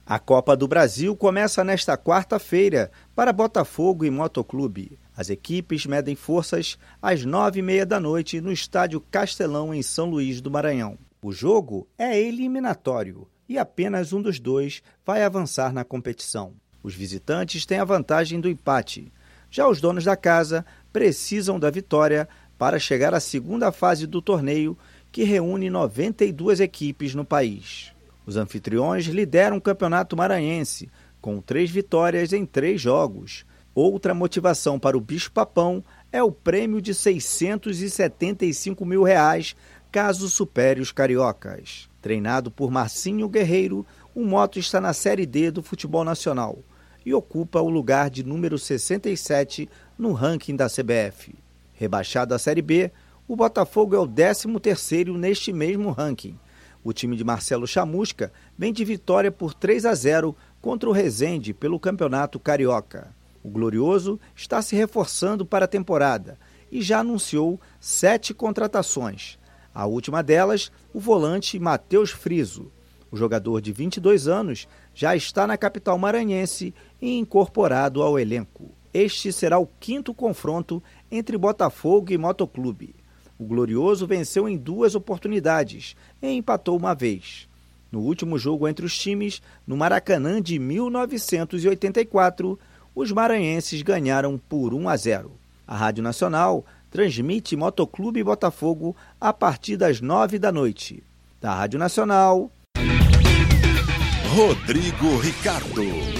A Copa do Brasil começa nesta quarta-feira para Botafogo e Motoclube. As equipes medem forças às 9h30 da noite no Estádio Castelão, em São Luís do Maranhão. O jogo é eliminatório e apenas um dos dois vai avançar na competição. Os visitantes têm a vantagem do empate. Já os donos da casa precisam da vitória para chegar à segunda fase do torneio, que reúne 92 equipes no país. Os anfitriões lideram o Campeonato Maranhense, com 3 vitórias em 3 jogos. Outra motivação para o Bicho-Papão é o prêmio de R$ 675 mil, caso supere os cariocas. Treinado por Marcinho Guerreiro, o Moto está na Série D do futebol nacional e ocupa o lugar de número 67 no ranking da CBF. Rebaixado à Série B, o Botafogo é o 13º neste mesmo ranking. O time de Marcelo Chamusca vem de vitória por 3-0 contra o Resende pelo Campeonato Carioca. O Glorioso está se reforçando para a temporada e já anunciou 7 contratações. A última delas, o volante Matheus Friso. O jogador de 22 anos já está na capital maranhense e incorporado ao elenco. Este será o 5º confronto entre Botafogo e Motoclube. O Glorioso venceu em 2 oportunidades e empatou uma vez. No último jogo entre os times, no Maracanã de 1984, os maranhenses ganharam por 1-0. A Rádio Nacional transmite Motoclube e Botafogo a partir das 9 da noite. Da Rádio Nacional, Rodrigo Ricardo.